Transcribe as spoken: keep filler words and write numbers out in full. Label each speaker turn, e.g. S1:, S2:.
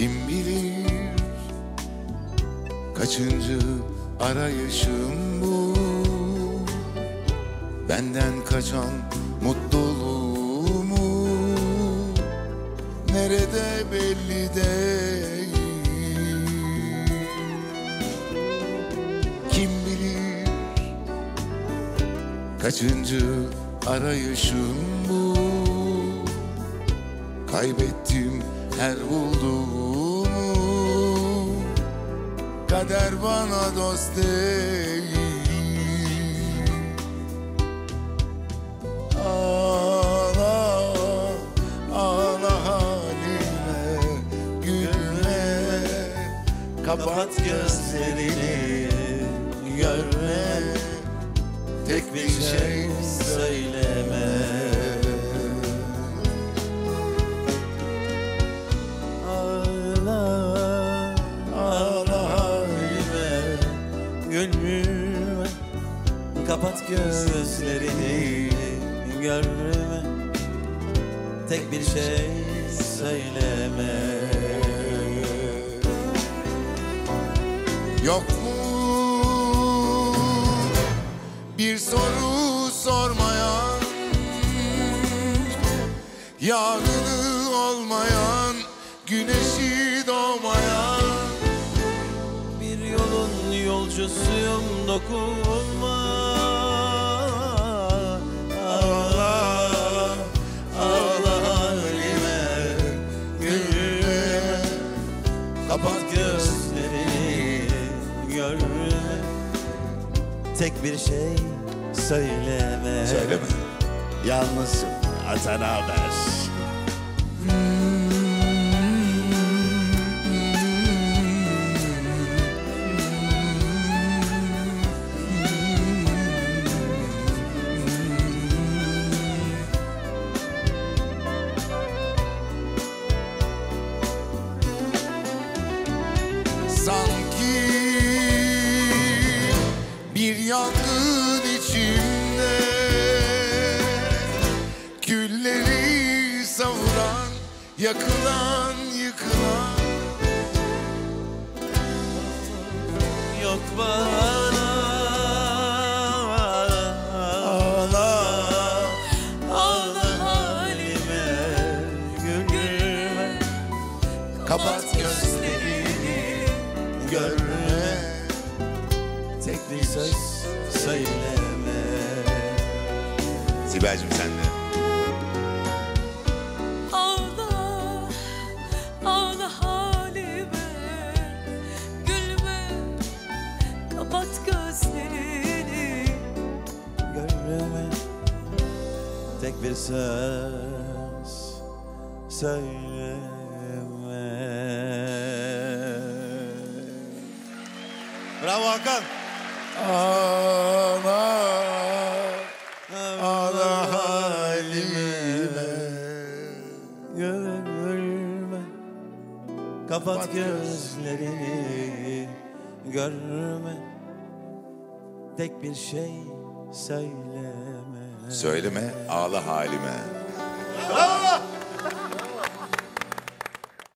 S1: Kim bilir kaçıncı arayışım bu, benden kaçan mutluluğumu nerede belli değil. Kim bilir kaçıncı arayışım bu, kaybettim her bulduğumu, kader bana dost değil. Ağla, ağla halime, gülme, kapat gözlerini, görme, tek bir şey söyleme.
S2: Gönlüme kapat gözlerini, görme, tek bir şey söyleme.
S1: Yok mu bir soru sormayan, yarını olmayan, güneşi doğmayan?
S2: Bir yolun yolcusuyum, dokunma.
S1: Ağla, ağla halime, gülme,
S2: Kapat gözlerini, görme, tek bir şey söyleme.
S1: söyleme.
S2: Yalnızım, atan haber.
S1: Sanki bir yangın içimde, külleri savuran, yakılan, yıkılan.
S2: Yok bana.
S1: Ağla,
S2: Ağla halime, gülme,
S1: kapat gözlerini, görme,
S2: tek bir söz söyleme.
S1: Sibel'cim sen de.
S3: Ağla, ağla halime, gülme, kapat gözlerini,
S2: Görme, tek bir söz söyleme. Bravo Hakan.
S1: Ağla, ağla halime,
S2: Görme, kapat gözlerini, görme, tek bir şey söyleme.
S1: söyleme, ağla halime.
S2: Bravo.